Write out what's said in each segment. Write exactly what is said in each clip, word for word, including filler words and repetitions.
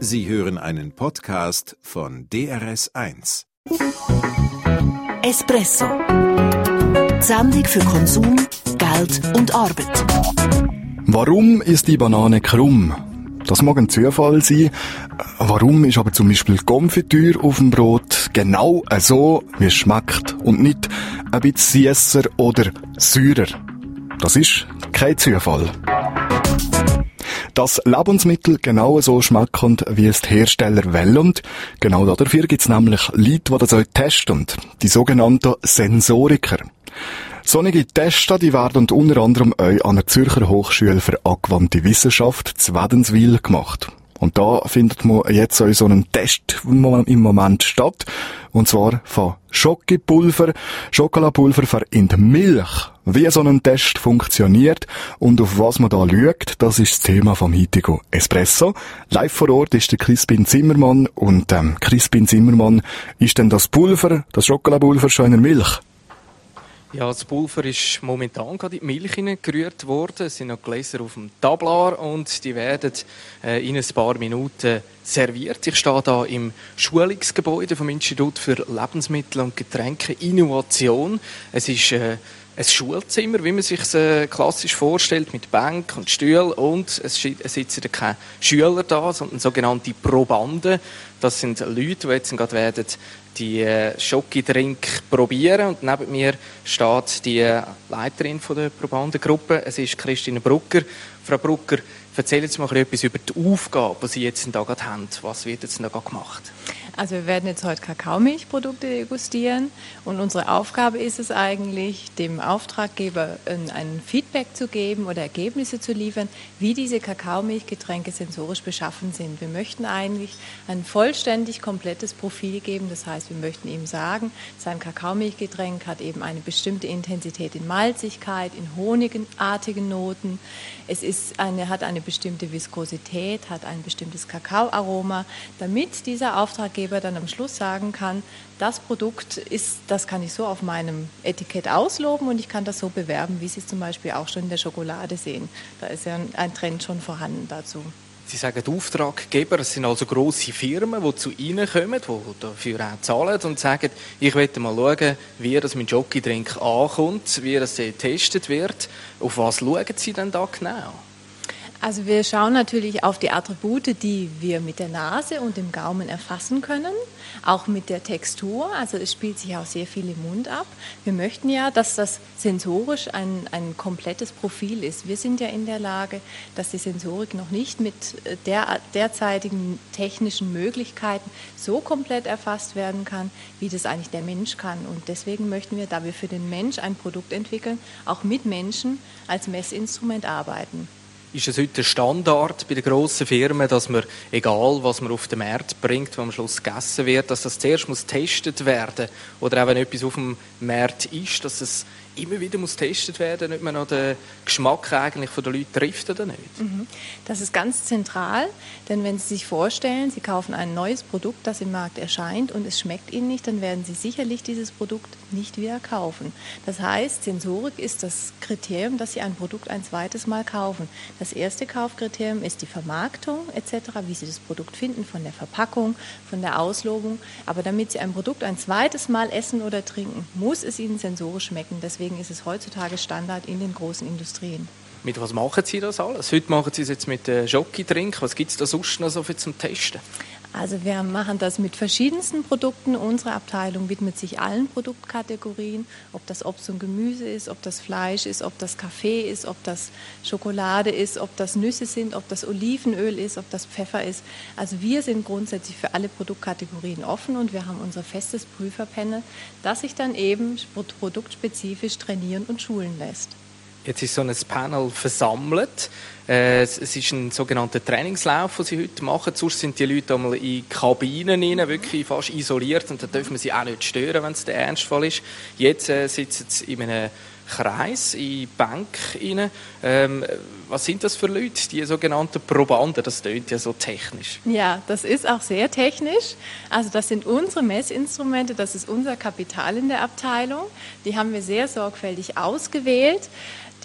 Sie hören einen Podcast von D R S eins. Espresso. Die Sendung für Konsum, Geld und Arbeit. Warum ist die Banane krumm? Das mag ein Zufall sein. Warum ist aber zum Beispiel Konfitüre auf dem Brot genau so, wie es schmeckt und nicht ein bisschen süsser oder säurer? Das ist kein Zufall. Dass Lebensmittel genau so schmecken, wie es die Hersteller wollen. Und genau dafür gibt es nämlich Leute, die das testen. Die sogenannten Sensoriker. Solche Tests, die werden unter anderem auch an der Zürcher Hochschule für angewandte Wissenschaft zu Wädenswil gemacht. Und da findet man jetzt auch so einen Test im Moment statt. Und zwar von Schokopulver, Schokoladepulver für in die Milch. Wie so ein Test funktioniert und auf was man da schaut, das ist das Thema vom heutigen Espresso. Live vor Ort ist der Crispin Zimmermann. Und ähm, Crispin Zimmermann, ist denn das Pulver, das Schokoladepulver schon in der Milch? Ja, das Pulver ist momentan gerade in die Milch hineingerührt worden. Es sind noch Gläser auf dem Tablar und die werden äh, in ein paar Minuten serviert. Ich stehe hier im Schulungsgebäude vom Institut für Lebensmittel- und Getränkeinnovation. Es ist äh, ein Schulzimmer, wie man sich es äh, klassisch vorstellt, mit Bank und Stühlen, und es sitzen keine Schüler da, sondern sogenannte Probanden. Das sind Leute, die jetzt gerade werden die äh, Schokidrink probieren, und neben mir steht die Leiterin von der Probandengruppe. Es ist Christine Brucker. Frau Brucker, erzählen Sie mal etwas über die Aufgabe, die Sie jetzt da gerade haben. Was wird jetzt da gerade gemacht? Also wir werden jetzt heute Kakaomilchprodukte degustieren, und unsere Aufgabe ist es eigentlich, dem Auftraggeber ein Feedback zu geben oder Ergebnisse zu liefern, wie diese Kakaomilchgetränke sensorisch beschaffen sind. Wir möchten eigentlich ein vollständig komplettes Profil geben, das heißt, wir möchten ihm sagen, sein Kakaomilchgetränk hat eben eine bestimmte Intensität in Malzigkeit, in honigartigen Noten, es ist eine, hat eine bestimmte Viskosität, hat ein bestimmtes Kakaoaroma, damit dieser Auftraggeber dann am Schluss sagen kann, das Produkt ist, das kann ich so auf meinem Etikett ausloben und ich kann das so bewerben, wie Sie es zum Beispiel auch schon in der Schokolade sehen. Da ist ja ein Trend schon vorhanden dazu. Sie sagen Auftraggeber, es sind also grosse Firmen, die zu Ihnen kommen, die dafür auch zahlen und sagen, ich möchte mal schauen, wie das mit Schokidrink ankommt, wie das getestet wird. Auf was schauen Sie denn da genau? Also wir schauen natürlich auf die Attribute, die wir mit der Nase und dem Gaumen erfassen können, auch mit der Textur. Also es spielt sich auch sehr viel im Mund ab. Wir möchten ja, dass das sensorisch ein, ein komplettes Profil ist. Wir sind ja in der Lage, dass die Sensorik noch nicht mit der derzeitigen technischen Möglichkeiten so komplett erfasst werden kann, wie das eigentlich der Mensch kann. Und deswegen möchten wir, da wir für den Mensch ein Produkt entwickeln, auch mit Menschen als Messinstrument arbeiten. Ist es heute der Standard bei den grossen Firmen, dass man, egal was man auf den Markt bringt, was am Schluss gegessen wird, dass das zuerst muss getestet werden? Oder auch wenn etwas auf dem Markt ist, dass es immer wieder muss getestet werden, ob man noch den Geschmack eigentlich von den Leuten trifft oder nicht? Das ist ganz zentral, denn wenn Sie sich vorstellen, Sie kaufen ein neues Produkt, das im Markt erscheint und es schmeckt Ihnen nicht, dann werden Sie sicherlich dieses Produkt nicht wieder kaufen. Das heißt, Sensorik ist das Kriterium, dass Sie ein Produkt ein zweites Mal kaufen. Das erste Kaufkriterium ist die Vermarktung et cetera, wie Sie das Produkt finden, von der Verpackung, von der Auslobung. Aber damit Sie ein Produkt ein zweites Mal essen oder trinken, muss es Ihnen sensorisch schmecken. Deswegen ist es heutzutage Standard in den großen Industrien. Mit was machen Sie das alles? Heute machen Sie es jetzt mit äh, Schokidrink. Was gibt es da sonst noch so für zum Testen? Also wir machen das mit verschiedensten Produkten. Unsere Abteilung widmet sich allen Produktkategorien, ob das Obst und Gemüse ist, ob das Fleisch ist, ob das Kaffee ist, ob das Schokolade ist, ob das Nüsse sind, ob das Olivenöl ist, ob das Pfeffer ist. Also wir sind grundsätzlich für alle Produktkategorien offen und wir haben unser festes Prüferpanel, das sich dann eben produktspezifisch trainieren und schulen lässt. Jetzt ist so ein Panel versammelt. Äh, es ist ein sogenannter Trainingslauf, den Sie heute machen. Sonst sind die Leute einmal in Kabinen rein, wirklich fast isoliert, und da dürfen wir sie auch nicht stören, wenn es der Ernstfall ist. Jetzt äh, sitzen sie in einem Kreis, in Bänken rein. Ähm, was sind das für Leute, die sogenannten Probanden? Das klingt ja so technisch. Ja, das ist auch sehr technisch. Also das sind unsere Messinstrumente, das ist unser Kapital in der Abteilung. Die haben wir sehr sorgfältig ausgewählt.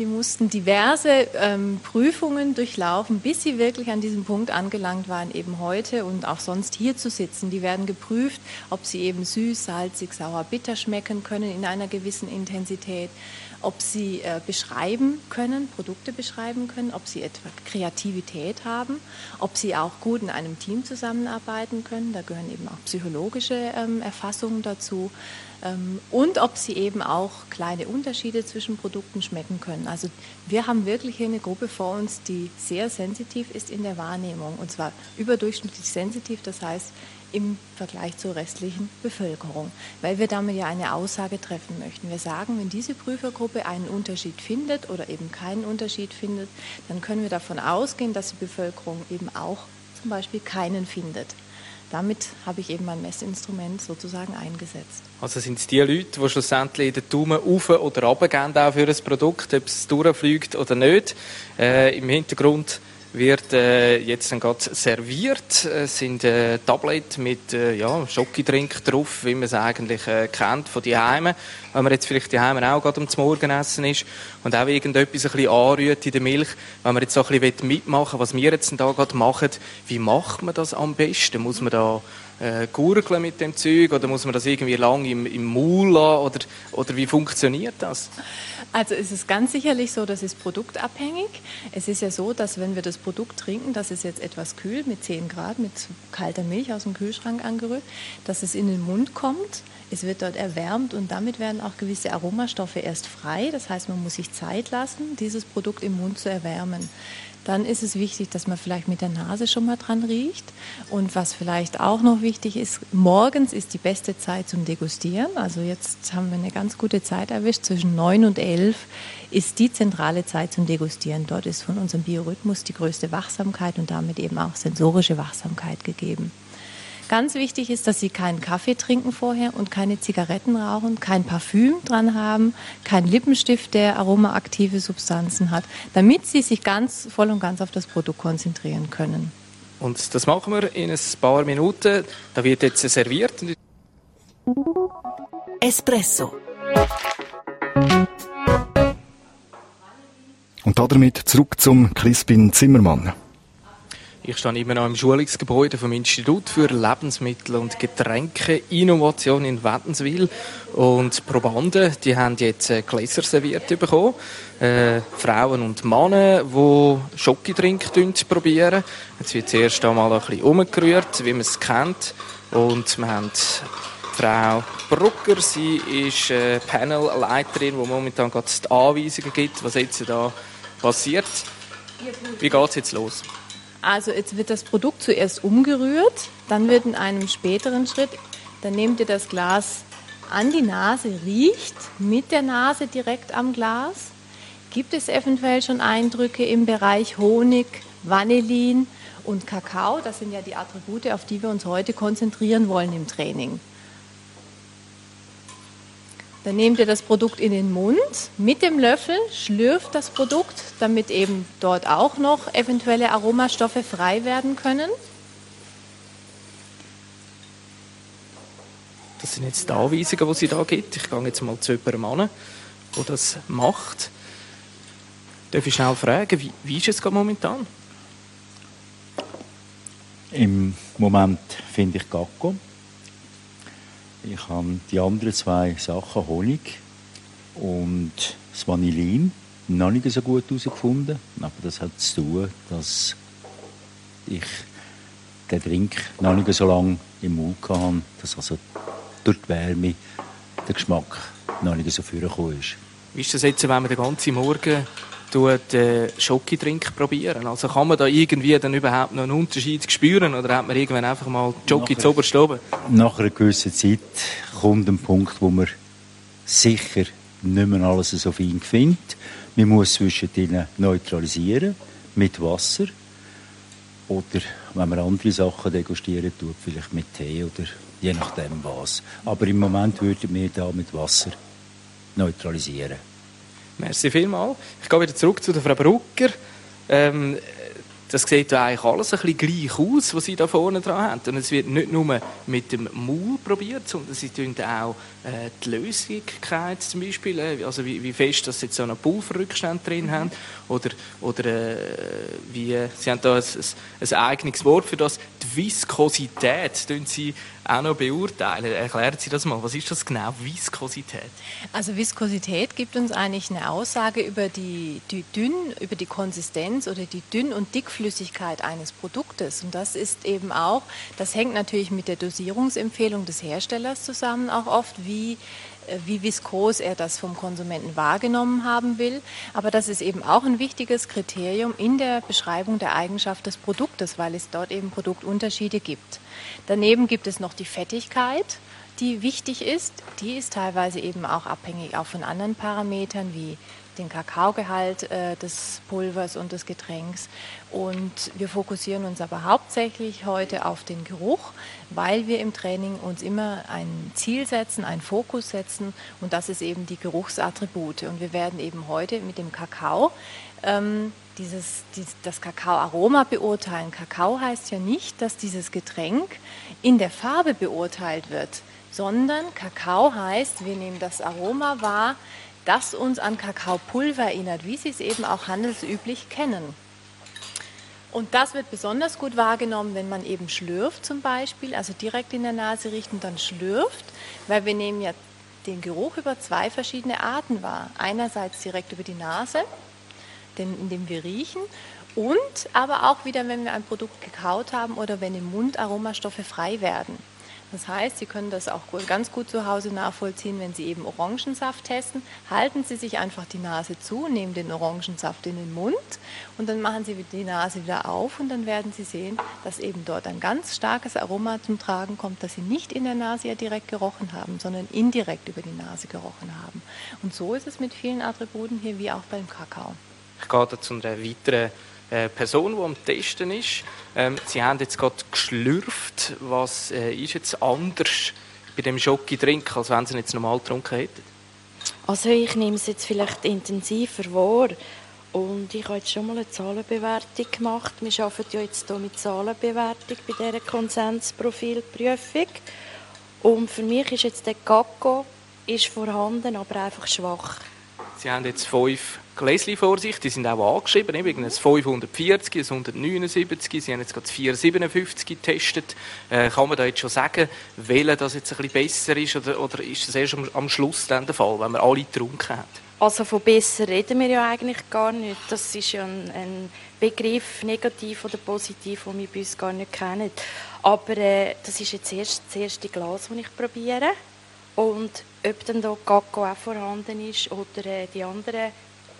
die mussten diverse ähm, Prüfungen durchlaufen, bis sie wirklich an diesem Punkt angelangt waren, eben heute und auch sonst hier zu sitzen. Die werden geprüft, ob sie eben süß, salzig, sauer, bitter schmecken können in einer gewissen Intensität, ob sie äh, beschreiben können, Produkte beschreiben können, ob sie etwa Kreativität haben, ob sie auch gut in einem Team zusammenarbeiten können, da gehören eben auch psychologische ähm, Erfassungen dazu, ähm, und ob sie eben auch kleine Unterschiede zwischen Produkten schmecken können. Also wir haben wirklich hier eine Gruppe vor uns, die sehr sensitiv ist in der Wahrnehmung, und zwar überdurchschnittlich sensitiv, das heißt im Vergleich zur restlichen Bevölkerung, weil wir damit ja eine Aussage treffen möchten. Wir sagen, wenn diese Prüfergruppe einen Unterschied findet oder eben keinen Unterschied findet, dann können wir davon ausgehen, dass die Bevölkerung eben auch zum Beispiel keinen findet. Damit habe ich eben mein Messinstrument sozusagen eingesetzt. Also sind es die Leute, die schlussendlich den Daumen rauf oder runter geben auch für ein Produkt, ob es durchfliegt oder nicht. Äh, im Hintergrund wird äh, jetzt dann gerade serviert. Es sind äh, Tablet mit äh, ja, Schokidrink drauf, wie man es eigentlich äh, kennt von die Heime. Wenn man jetzt vielleicht die Heime auch gerade zum Morgenessen ist und auch irgendetwas ein bisschen anrührt in der Milch. Wenn man jetzt so ein bisschen mitmachen will, was wir jetzt da gerade machen, wie macht man das am besten? Muss man da äh, gurgeln mit dem Zeug oder muss man das irgendwie lang im, im Maul lassen? Oder, oder wie funktioniert das? Also es ist ganz sicherlich so, das ist produktabhängig. Es ist ja so, dass wenn wir das Produkt trinken, das ist jetzt etwas kühl mit zehn Grad, mit kalter Milch aus dem Kühlschrank angerührt, dass es in den Mund kommt. Es wird dort erwärmt und damit werden auch gewisse Aromastoffe erst frei. Das heißt, man muss sich Zeit lassen, dieses Produkt im Mund zu erwärmen. Dann ist es wichtig, dass man vielleicht mit der Nase schon mal dran riecht. Und was vielleicht auch noch wichtig ist, morgens ist die beste Zeit zum Degustieren. Also jetzt haben wir eine ganz gute Zeit erwischt. Zwischen neun und elf ist die zentrale Zeit zum Degustieren. Dort ist von unserem Biorhythmus die größte Wachsamkeit und damit eben auch sensorische Wachsamkeit gegeben. Ganz wichtig ist, dass Sie keinen Kaffee trinken vorher und keine Zigaretten rauchen, kein Parfüm dran haben, kein Lippenstift, der aromaaktive Substanzen hat, damit Sie sich ganz voll und ganz auf das Produkt konzentrieren können. Und das machen wir in ein paar Minuten. Da wird jetzt serviert. Espresso. Und damit zurück zum Crispin Zimmermann. Ich stehe immer noch im Schulungsgebäude vom Institut für Lebensmittel- und Getränkeinnovation in Wädenswil. Und die Probanden, die haben jetzt Gläser serviert bekommen. Äh, Frauen und Männer, die Schokidrink probieren. Jetzt wird zuerst einmal ein bisschen umgerührt, wie man es kennt. Und wir haben Frau Brucker, sie ist äh, Panelleiterin, die momentan gerade die Anweisungen gibt, was jetzt da passiert. Wie geht es jetzt los? Also jetzt wird das Produkt zuerst umgerührt, dann wird in einem späteren Schritt, dann nehmt ihr das Glas an die Nase, riecht mit der Nase direkt am Glas. Gibt es eventuell schon Eindrücke im Bereich Honig, Vanillin und Kakao? Das sind ja die Attribute, auf die wir uns heute konzentrieren wollen im Training. Dann nehmt ihr das Produkt in den Mund, mit dem Löffel schlürft das Produkt, damit eben dort auch noch eventuelle Aromastoffe frei werden können. Das sind jetzt die Anweisungen, die sie da gibt. Ich gehe jetzt mal zu jemandem an, der das macht. Darf ich schnell fragen, wie, wie ist es gerade momentan? Im Moment finde ich Gacko. Ich habe die anderen zwei Sachen, Honig und das Vanillin, noch nicht so gut herausgefunden. Aber das hat zu tun, dass ich den Drink noch nicht so lange im Mund hatte, dass also durch die Wärme der Geschmack noch nicht so vorgekommen ist. Wie ist das jetzt, wenn man den ganzen Morgen tut, äh, Schokidrink probieren? Also kann man da irgendwie dann überhaupt noch einen Unterschied spüren oder hat man irgendwann einfach mal Schoki zu oberst oben? Nach einer gewissen Zeit kommt ein Punkt, wo man sicher nicht mehr alles so fein findet. Man muss zwischendrin neutralisieren mit Wasser oder wenn man andere Sachen degustieren tut, vielleicht mit Tee oder je nachdem was. Aber im Moment würden wir da mit Wasser neutralisieren. Merci vielmals. Ich gehe wieder zurück zu der Frau Brucker. Ähm, das sieht ja eigentlich alles ein bisschen gleich aus, was Sie da vorne dran haben. Und es wird nicht nur mit dem Maul probiert, sondern Sie tun auch äh, die Löslichkeit zum Beispiel, äh, also wie, wie fest, dass Sie jetzt so einen Pulverrückstand drin mhm. haben, oder, oder äh, wie, Sie haben da ein, ein, ein eigenes Wort für das, die Viskosität, tun Sie auch noch beurteilen. Erklären Sie das mal, was ist das genau, Viskosität? Also Viskosität gibt uns eigentlich eine Aussage über die, die Dünn, über die Konsistenz oder die Dünn- und Dickflüssigkeit eines Produktes. Und das ist eben auch, das hängt natürlich mit der Dosierungsempfehlung des Herstellers zusammen, auch oft, wie wie viskos er das vom Konsumenten wahrgenommen haben will. Aber das ist eben auch ein wichtiges Kriterium in der Beschreibung der Eigenschaft des Produktes, weil es dort eben Produktunterschiede gibt. Daneben gibt es noch die Fettigkeit, die wichtig ist. Die ist teilweise eben auch abhängig auch von anderen Parametern wie den Kakaogehalt äh, des Pulvers und des Getränks. Und wir fokussieren uns aber hauptsächlich heute auf den Geruch, weil wir im Training uns immer ein Ziel setzen, einen Fokus setzen, und das ist eben die Geruchsattribute. Und wir werden eben heute mit dem Kakao ähm, dieses, dieses, das Kakaoaroma beurteilen. Kakao heißt ja nicht, dass dieses Getränk in der Farbe beurteilt wird, sondern Kakao heißt, wir nehmen das Aroma wahr, das uns an Kakaopulver erinnert, wie Sie es eben auch handelsüblich kennen. Und das wird besonders gut wahrgenommen, wenn man eben schlürft zum Beispiel, also direkt in der Nase riecht und dann schlürft, weil wir nehmen ja den Geruch über zwei verschiedene Arten wahr. Einerseits direkt über die Nase, indem wir riechen, und aber auch wieder, wenn wir ein Produkt gekaut haben oder wenn im Mund Aromastoffe frei werden. Das heißt, Sie können das auch ganz gut zu Hause nachvollziehen, wenn Sie eben Orangensaft testen. Halten Sie sich einfach die Nase zu, nehmen den Orangensaft in den Mund und dann machen Sie die Nase wieder auf und dann werden Sie sehen, dass eben dort ein ganz starkes Aroma zum Tragen kommt, das Sie nicht in der Nase ja direkt gerochen haben, sondern indirekt über die Nase gerochen haben. Und so ist es mit vielen Attributen hier wie auch beim Kakao. Ich gehe da zu einer weiteren Person, die am Testen ist. Ähm, Sie haben jetzt gerade geschlürft. Was äh, ist jetzt anders bei dem Schoki-Drink, als wenn Sie ihn jetzt normal getrunken hätten? Also ich nehme es jetzt vielleicht intensiver wahr. Und ich habe jetzt schon mal eine Zahlenbewertung gemacht. Wir arbeiten ja jetzt hier mit Zahlenbewertung bei dieser Konsensprofilprüfung. Und für mich ist jetzt der Kakao ist vorhanden, aber einfach schwach. Sie haben jetzt fünf Gläschen vor sich, die sind auch angeschrieben, ein fünfhundertvierzig, ein hundertneunundsiebzig, Sie haben jetzt gerade das vierhundertsiebenundfünfzig getestet. Äh, kann man da jetzt schon sagen, welcher das jetzt ein bisschen besser ist, oder, oder ist das erst am, am Schluss dann der Fall, wenn man alle getrunken hat? Also von besser reden wir ja eigentlich gar nicht. Das ist ja ein, ein Begriff, negativ oder positiv, den wir bei uns gar nicht kennen. Aber äh, das ist jetzt erst das erste Glas, das ich probiere. Und ob dann da Kakao auch vorhanden ist oder äh, die anderen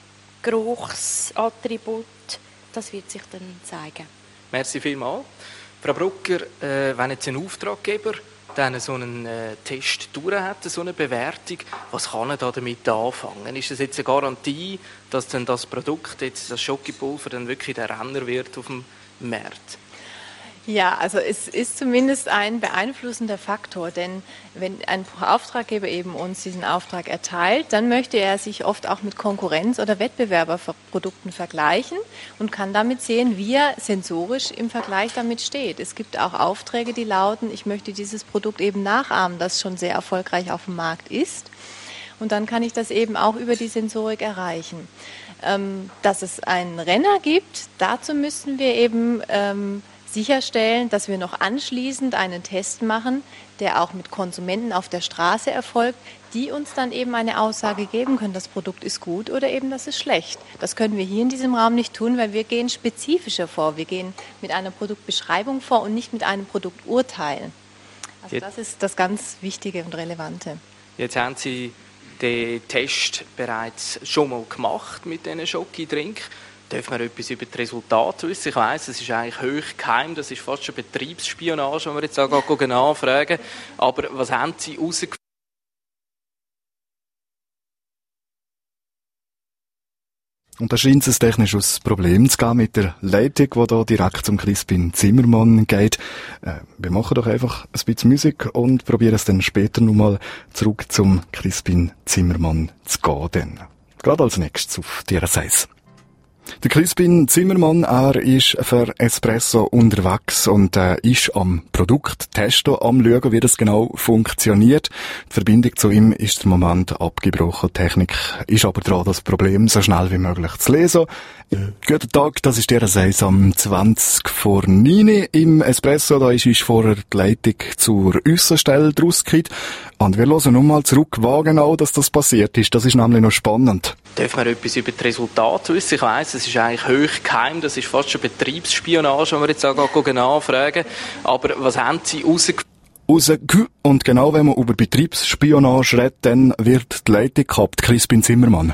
Geruchsattribute, das wird sich dann zeigen. Merci vielmals. Frau Brucker, äh, wenn jetzt ein Auftraggeber dann so einen äh, Test durch hat, so eine Bewertung, was kann er da damit anfangen? Ist das jetzt eine Garantie, dass dann das Produkt, jetzt das Schokipulver, dann wirklich der Renner wird auf dem Markt? Ja, also es ist zumindest ein beeinflussender Faktor, denn wenn ein Auftraggeber eben uns diesen Auftrag erteilt, dann möchte er sich oft auch mit Konkurrenz- oder Wettbewerberprodukten vergleichen und kann damit sehen, wie er sensorisch im Vergleich damit steht. Es gibt auch Aufträge, die lauten, ich möchte dieses Produkt eben nachahmen, das schon sehr erfolgreich auf dem Markt ist. Und dann kann ich das eben auch über die Sensorik erreichen. Ähm, dass es einen Renner gibt, dazu müssen wir eben ähm, sicherstellen, dass wir noch anschließend einen Test machen, der auch mit Konsumenten auf der Straße erfolgt, die uns dann eben eine Aussage geben können, das Produkt ist gut oder eben das ist schlecht. Das können wir hier in diesem Raum nicht tun, weil wir gehen spezifischer vor. Wir gehen mit einer Produktbeschreibung vor und nicht mit einem Produkturteil. Also das ist das ganz Wichtige und Relevante. Jetzt haben Sie den Test bereits schon mal gemacht mit diesen Schoki-Drink. Dürfen wir etwas über die Resultate wissen? Ich weiss, es ist eigentlich hoch geheim, das ist fast schon Betriebsspionage, wenn wir jetzt auch genau fragen. Aber was haben Sie herausgefunden? Und da scheint es technisch ein Problem zu gehen mit der Leitung, die hier direkt zum Crispin Zimmermann geht. Äh, wir machen doch einfach ein bisschen Musik und probieren es dann später nochmal zurück zum Crispin Zimmermann zu gehen. Dann. Gerade als nächstes auf D R S eins. Der Crispin Zimmermann, er ist für Espresso unterwegs und äh, ist am Produkt testen, am schauen, wie das genau funktioniert. Die Verbindung zu ihm ist im Moment abgebrochen. Die Technik ist aber dran, das Problem so schnell wie möglich zu lösen. Guten Tag, das ist der Seis am zwanzig vor neun im Espresso. Da ist uns vorher die Leitung zur Aussenstelle rausgekommen. Und wir hören nochmal zurück, was genau dass das passiert ist. Das ist nämlich noch spannend. Dürfen wir etwas über die Resultate wissen? Ich weiss, es ist eigentlich hoch geheim, das ist fast schon Betriebsspionage, wenn wir jetzt auch genau fragen. Aber was haben Sie rausgefunden? Und genau wenn man über Betriebsspionage redet, dann wird die Leitung gehabt. Crispin Zimmermann.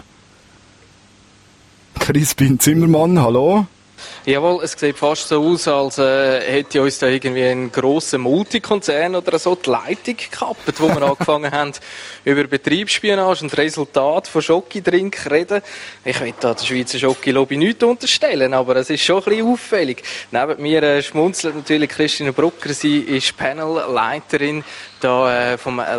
Crispin Zimmermann, hallo? Jawohl, es sieht fast so aus, als äh, hätte uns da irgendwie ein grosser Multikonzern oder so die Leitung gekappt, wo wir angefangen haben, über Betriebsspionage und Resultat von Schokidrink reden. Ich will da der Schweizer Schokilobby nichts unterstellen, aber es ist schon ein bisschen auffällig. Neben mir äh, schmunzelt natürlich Christine Brucker, sie ist Panelleiterin da, äh, vom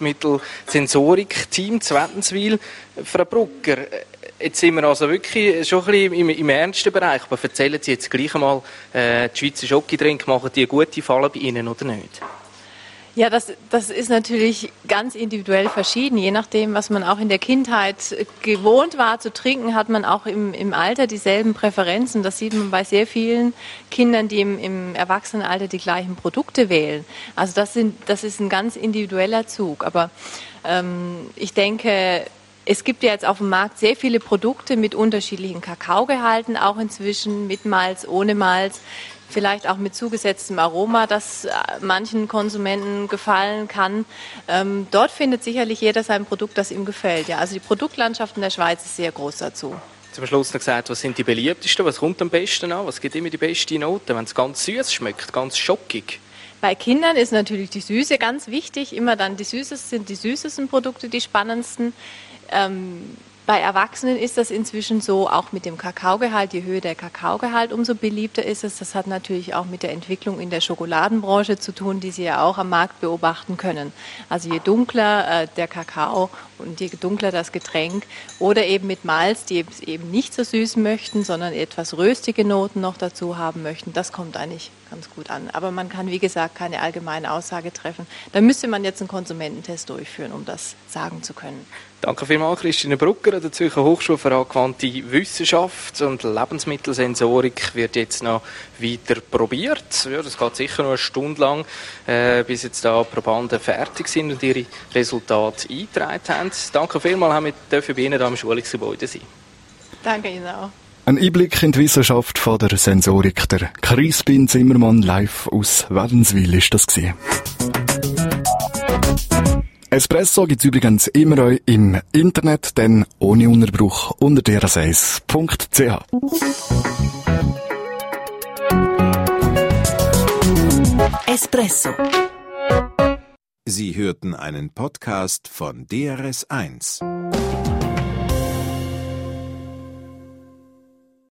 Lebensmittelsensorik-Team zu Wädenswil. Frau Brucker, jetzt sind wir also wirklich schon ein bisschen im, im ernsten Bereich. Aber erzählen Sie jetzt gleich einmal, äh, die Schweizer Schokidrink, machen die gute Fallen bei Ihnen oder nicht? Ja, das, das ist natürlich ganz individuell verschieden. Je nachdem, was man auch in der Kindheit gewohnt war zu trinken, hat man auch im, im Alter dieselben Präferenzen. Das sieht man bei sehr vielen Kindern, die im, im Erwachsenenalter die gleichen Produkte wählen. Also das, sind, das ist ein ganz individueller Zug. Aber ähm, ich denke, es gibt ja jetzt auf dem Markt sehr viele Produkte mit unterschiedlichen Kakaogehalten, auch inzwischen mit Malz, ohne Malz, vielleicht auch mit zugesetztem Aroma, das manchen Konsumenten gefallen kann. Ähm, dort findet sicherlich jeder sein Produkt, das ihm gefällt. Ja, also die Produktlandschaft in der Schweiz ist sehr groß dazu. Zum Schluss noch gesagt, was sind die beliebtesten, was kommt am besten an, was gibt immer die beste Note, wenn es ganz süß schmeckt, ganz schockig? Bei Kindern ist natürlich die Süße ganz wichtig, immer dann die süßesten sind die süßesten Produkte die spannendsten. Ähm, bei Erwachsenen ist das inzwischen so, auch mit dem Kakaogehalt, je höher der Kakaogehalt, umso beliebter ist es. Das hat natürlich auch mit der Entwicklung in der Schokoladenbranche zu tun, die Sie ja auch am Markt beobachten können. Also je dunkler äh, der Kakao und je dunkler das Getränk oder eben mit Malz, die es eben nicht so süß möchten, sondern etwas röstige Noten noch dazu haben möchten, das kommt eigentlich ganz gut an. Aber man kann, wie gesagt, keine allgemeine Aussage treffen. Da müsste man jetzt einen Konsumententest durchführen, um das sagen zu können. Danke vielmals, Christine Brucker, der Zürcher Hochschule für angewandte Wissenschaft und Lebensmittelsensorik wird jetzt noch weiter probiert. Ja, das geht sicher noch eine Stunde lang, äh, bis jetzt da Probanden fertig sind und ihre Resultate eingetragen haben. Danke vielmals, haben wir dürfen bei Ihnen hier im Schulungsgebäude sein. Danke Ihnen auch. Ein Einblick in die Wissenschaft von der Sensorik. Der Crispin Zimmermann live aus Wädenswil ist das gewesen. Espresso gibt's übrigens immer auch im Internet, denn ohne Unterbruch unter d r s eins punkt c h. Espresso. Sie hörten einen Podcast von D R S eins.